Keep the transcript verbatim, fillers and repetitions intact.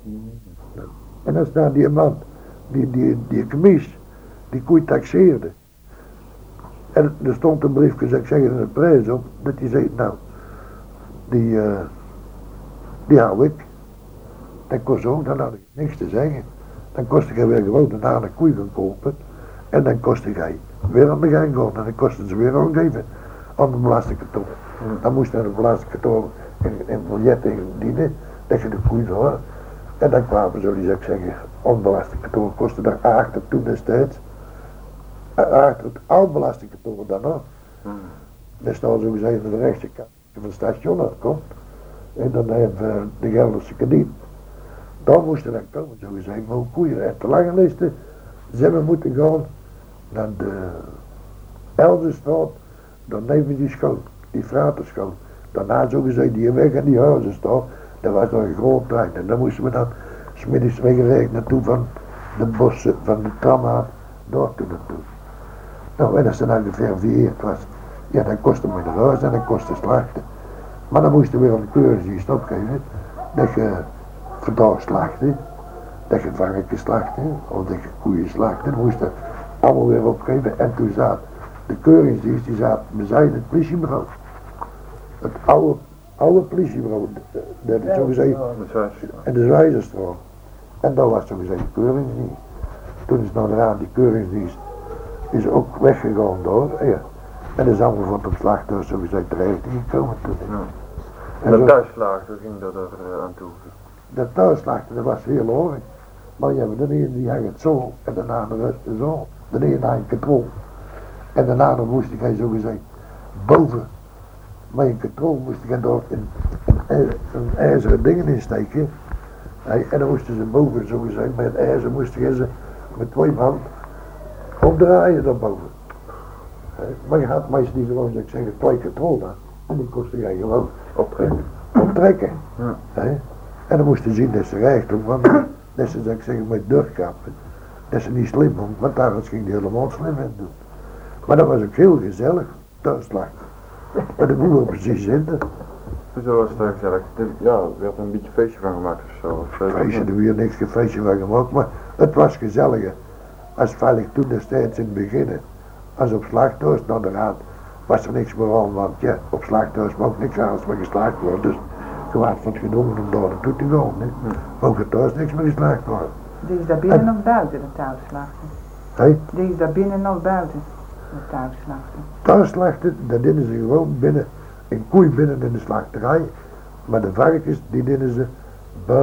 En dan staat die man, die, die, die commies, die koe taxeerde. En er stond een briefje, zou ik zeggen, in de prijs op, dat hij zei, nou, die, uh, die hou ik. Dat kost ook, dan had ik niks te zeggen. Dan kostte hij weer gewoon een andere koe gaan kopen. En dan kostte hij weer aan de gang gaan. En dan kostte ze weer aangeven aan de belastingkantoor. Mm. Dan moest naar de belastingkantoor een, een biljet indienen, dat je de koe had. En dan kwamen ze, zou ik zeggen, aan de belastingkantoor kostte daar achter toen destijds. Achter het oude belastingkantoor dan nog. Mm. Dan staan zo gezegd aan de rechterkant van het station afkomt. En dan hebben we de Gelderse krediet. Dan moesten we dan komen, zo gezegd, maar koeien. En te lange listen zijn we moeten gaan naar de Elzenstraat, dan nemen die school, die Fraterschool. Daarna zo gezegd die weg aan die huizen staan, dat was nog een groot trein. En dan moesten we dan smiddags weggereden naartoe van de bossen, van de tram af, daar toe naartoe. Nou, en als het dan ongeveer verheerd was, ja, dan kostte me naar huis en dan kostte slachten. Maar dan moesten we weer een keuringsdienst opgeven, dat je vandaag slachtte, dat je varkens slachtte, of dat je koeien slachtte, dan moest je allemaal weer opgeven. En toen zat de keuringsdienst, die zat bezijden het politiebureau. Het oude, oude politiebureau, dat is zo gezegd, en de Zwijzerstraat. En dat was zo gezegd de keuringsdienst. Toen is nou eraan die keuringsdienst, is ook weggegaan door, ja. En dan is allemaal van het slachthuis zo gezegd terecht gekomen toen. Ja. En, en de thuisslachter ging dat er uh, aan toe? De thuisslachter, dat was heel hoog. Maar ja, de ene die hangt het zo en de andere zo. De ene had een katrol. En de andere moest ik, zo gezegd, boven. Maar een katrol moest ik door een, een, een ijzeren dingen insteken. En dan moesten ze boven, zo gezegd, met het ijzer moesten ze met twee man opdraaien daarboven. Maar je had meestal die gewoon, zou ik zeggen, twee katrol dan. En die kostte jij gewoon optrekken. optrekken. Ja. En dan moesten ze zien dat ze recht doen, want dat ze, zou ik zeggen, met durfkappen, dat ze niet slim doen, want daar ging die helemaal slim in doen. Maar dat was ook heel gezellig, thuisslachten. Maar de boel precies zitten. Zo was het eigenlijk, ja, er werd een beetje feestje van gemaakt of zo. Feestje, er werd niks geen feestje van gemaakt, maar het was gezelliger. Als veilig toen destijds in het begin, als op slachthuis naar de raad, was er niks meer aan, want ja, op slachthuis mag niks aan als maar geslaagd wordt. Dus je werd van het genomen om daar naartoe te gaan. Hè. Ook het thuis niks meer geslaagd worden. Die is daar binnen en, of buiten, de thuisslachten? Hey? Die is daar binnen of buiten, de thuisslachten? Thuisslachten, dat deden ze gewoon binnen, een koei binnen in de slachterij, maar de varkens, die deden ze buiten.